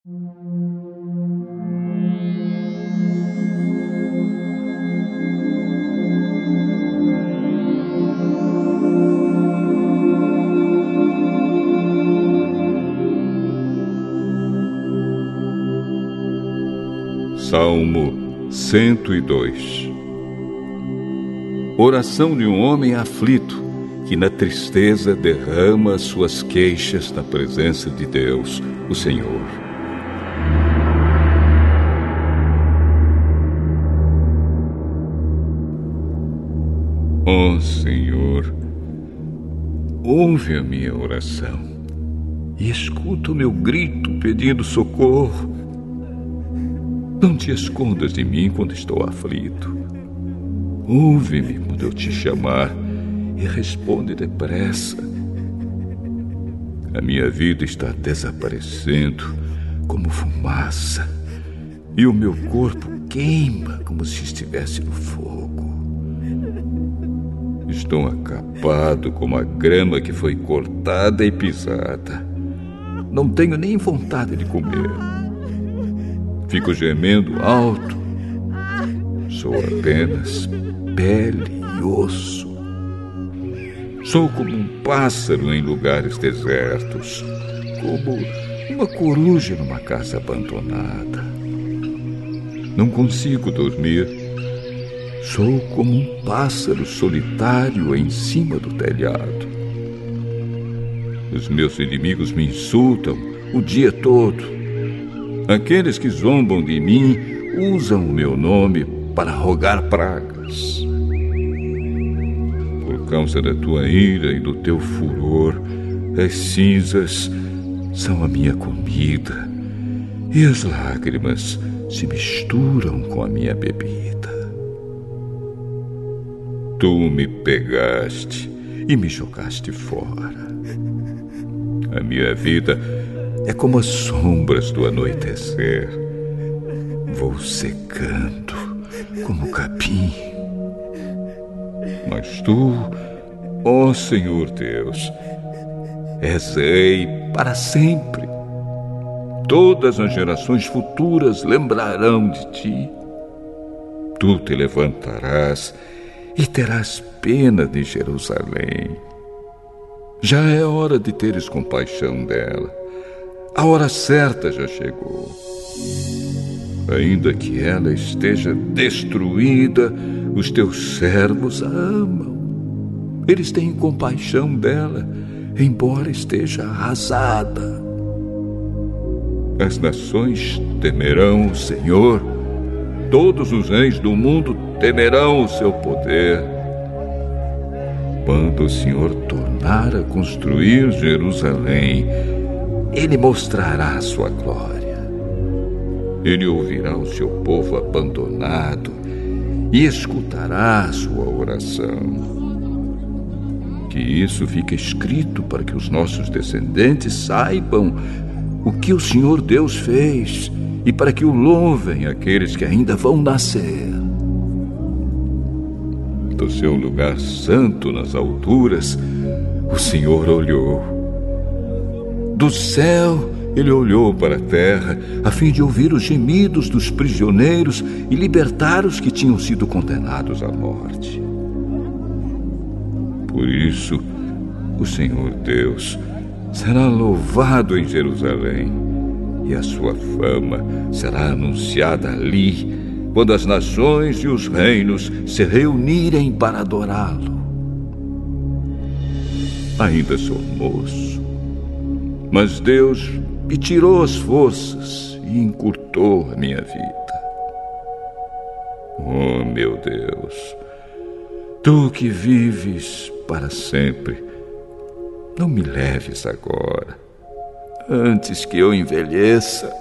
Salmo 102. Oração de um homem aflito, que na tristeza derrama suas queixas na presença de Deus, o Senhor. Ó Senhor, ouve a minha oração e escuta o meu grito pedindo socorro. Não te escondas de mim quando estou aflito. Ouve-me quando eu te chamar e responde depressa. A minha vida está desaparecendo como fumaça e o meu corpo queima como se estivesse no fogo. Estou acabado como a grama que foi cortada e pisada. Não tenho nem vontade de comer. Fico gemendo alto. Sou apenas pele e osso. Sou como um pássaro em lugares desertos, como uma coruja numa casa abandonada. Não consigo dormir. Sou como um pássaro solitário em cima do telhado. Os meus inimigos me insultam o dia todo. Aqueles que zombam de mim usam o meu nome para rogar pragas. Por causa da tua ira e do teu furor, as cinzas são a minha comida e as lágrimas se misturam com a minha bebida. Tu me pegaste e me jogaste fora. A minha vida é como as sombras do anoitecer. Vou secando como o capim. Mas tu, ó Senhor Deus, és rei para sempre. Todas as gerações futuras lembrarão de ti. Tu te levantarás e terás pena de Jerusalém. Já é hora de teres compaixão dela. A hora certa já chegou. Ainda que ela esteja destruída, os teus servos a amam. Eles têm compaixão dela, embora esteja arrasada. As nações temerão o Senhor. Todos os reis do mundo temerão o seu poder. Quando o Senhor tornar a construir Jerusalém, Ele mostrará a sua glória. Ele ouvirá o seu povo abandonado e escutará a sua oração. Que isso fique escrito para que os nossos descendentes saibam o que o Senhor Deus fez e para que o louvem aqueles que ainda vão nascer. Do seu lugar santo nas alturas, o Senhor olhou. Do céu, Ele olhou para a terra, a fim de ouvir os gemidos dos prisioneiros e libertar os que tinham sido condenados à morte. Por isso, o Senhor Deus será louvado em Jerusalém, e a sua fama será anunciada ali, quando as nações e os reinos se reunirem para adorá-lo. Ainda sou moço, mas Deus me tirou as forças e encurtou a minha vida. Oh, meu Deus, tu que vives para sempre, não me leves agora, antes que eu envelheça.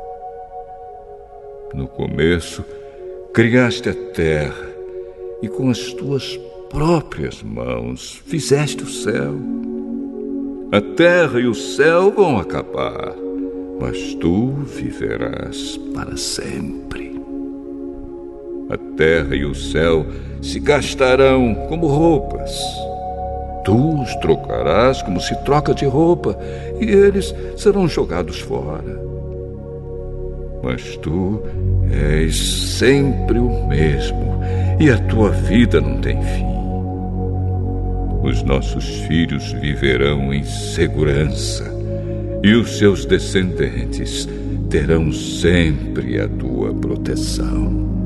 No começo, criaste a terra e com as tuas próprias mãos fizeste o céu. A terra e o céu vão acabar, mas tu viverás para sempre. A terra e o céu se gastarão como roupas. Tu os trocarás como se troca de roupa, e eles serão jogados fora. Mas tu és sempre o mesmo e a tua vida não tem fim. Os nossos filhos viverão em segurança e os seus descendentes terão sempre a tua proteção.